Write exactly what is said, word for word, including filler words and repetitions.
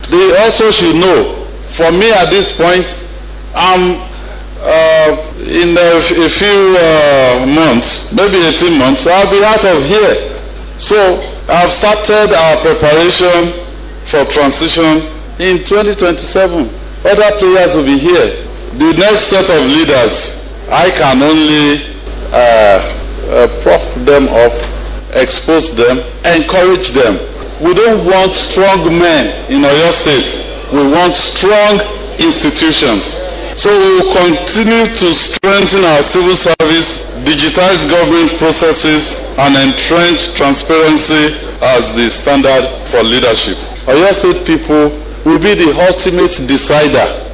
they also should know. For me at this point, I'm uh, in a, a few uh, months, maybe eighteen months, I'll be out of here. So I've started our preparation for transition in twenty twenty-seven. Other players will be here. The next set of leaders, I can only uh, uh, prop them up, expose them, encourage them. We don't want strong men in Oyo State. We want strong institutions. So we will continue to strengthen our civil service, digitize government processes, and entrench transparency as the standard for leadership. Oyo State people will be the ultimate decider